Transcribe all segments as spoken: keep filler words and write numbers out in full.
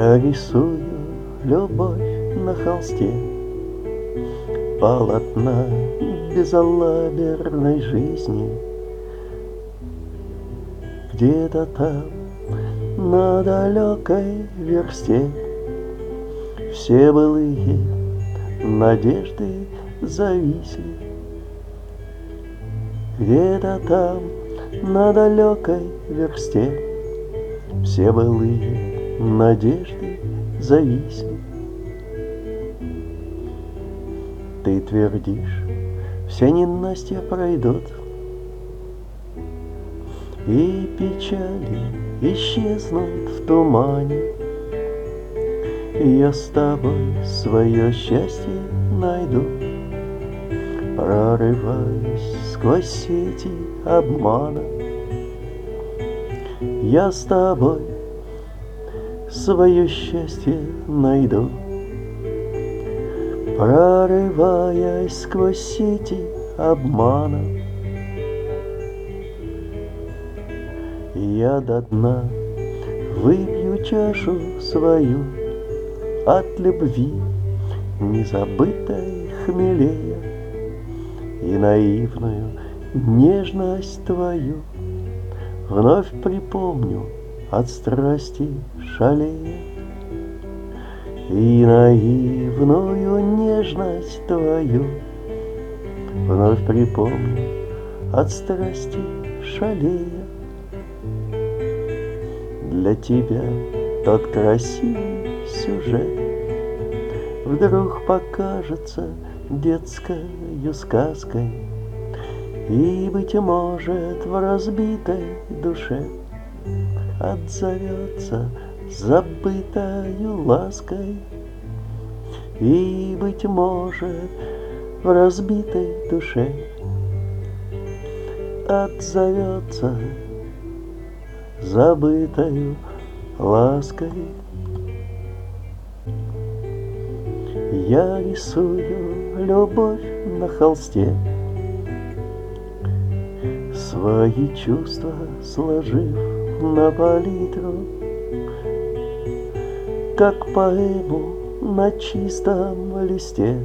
Я рисую любовь на холсте, полотна безалаберной жизни. Где-то там, на далекой версте, все былые надежды зависли. Где-то там, на далекой версте, все былые надежды зависли. Ты твердишь, все ненастья пройдут, и печали исчезнут в тумане. Я с тобой свое счастье найду, прорываясь сквозь сети обмана. Я с тобой свое счастье найду, прорываясь сквозь сети обмана. Я до дна выпью чашу свою от любви, незабытой хмелея, и наивную нежность твою вновь припомню от страсти шалея. И наивную нежность твою вновь припомню от страсти шалея. Для тебя тот красивый сюжет вдруг покажется детскою сказкой, и, быть может, в разбитой душе отзовется забытою лаской. И, быть может, в разбитой душе отзовется забытою лаской. Я рисую любовь на холсте, свои чувства сложив на палитру, как поэму на чистом листе.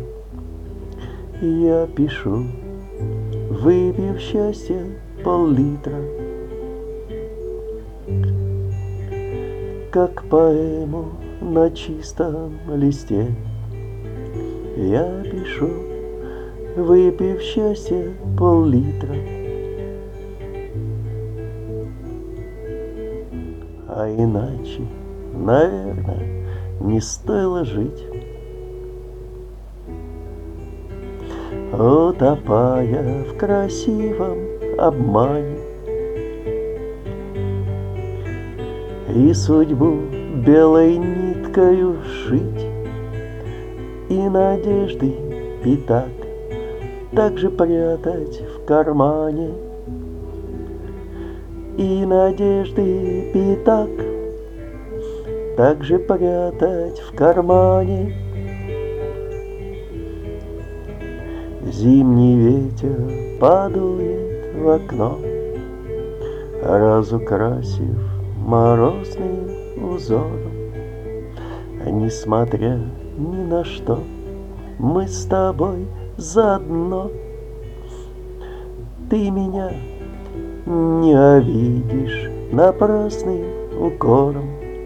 Я пишу, выпив счастье пол-литра, как поэму на чистом листе. Я пишу, выпив счастье пол-литра. А иначе, наверное, не стоило жить, утопая в красивом обмане, и судьбу белой ниткою шить, и надежды пятак также прятать в кармане, и надежды пятак также прятать в кармане. Зимний ветер подует в окно, разукрасив морозным узором. Несмотря ни на что, мы с тобой заодно. Ты меня не обидишь напрасным укором.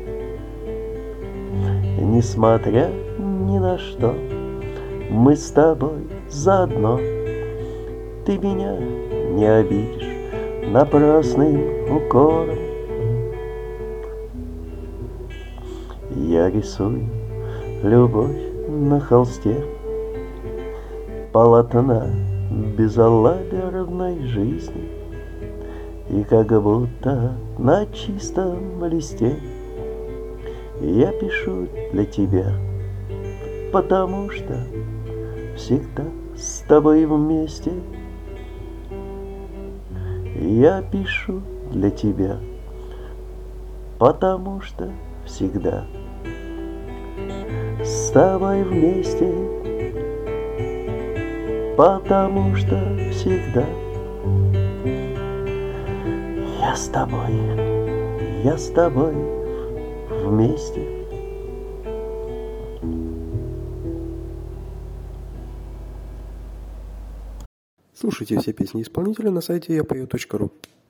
Несмотря ни на что, мы с тобой заодно. Ты меня не обидишь напрасным укором. Я рисую любовь на холсте, полотна безалаберной жизни, и как будто на чистом листе я пишу для тебя, потому что всегда с тобой вместе. Я пишу для тебя, потому что всегда с тобой вместе, потому что всегда я с тобой, я с тобой вместе. Слушайте все песни исполнителя на сайте я пою точка ру.